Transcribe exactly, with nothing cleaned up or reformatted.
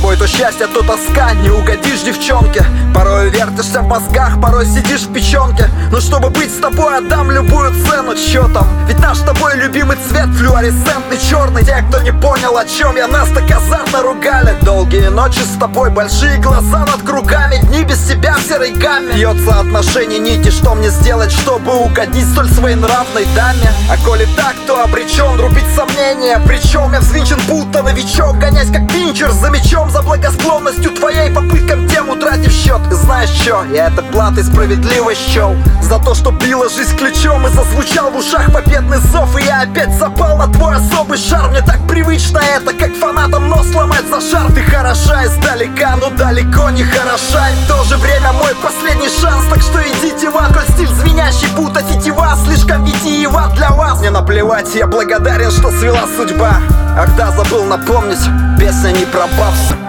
тобой то счастье, то тоска. Не угодишь девчонке, порой вертишься в мозгах, порой сидишь в печенке. Но чтобы быть с тобой, отдам любую цену. Чё там? Ведь наш с тобой любимый цвет флюоресцентный черный. Те, кто не понял, о чем я, нас так азартно ругали. Долгие ночи с тобой, большие глаза над кругами, дни без тебя в серой гамме. Бьется отношений нити, что мне сделать, чтобы угодить столь своенравной даме? А коли так, то обречен рубить сомнения. Причем я взвинчен, будто новичок, гонясь как пинчер за мечом, за благосклонностью твоей, попыткам тем утратив счет. И знаешь чё, я это платой справедливо счел за то, что била жизнь ключом и зазвучал в ушах победный зов. И я опять запал на твой особый шар. Мне так привычно это, как фанатам нос сломать за шар. Ты хороша издалека, но далеко не хороша. И в то же время мой последний шанс. Так что идите в ад, коль стиль звенящий, будто тетива слишком витиева для вас. Мне наплевать, я благодарен, что свела судьба. Ах да, забыл напомнить, песня не про бабс.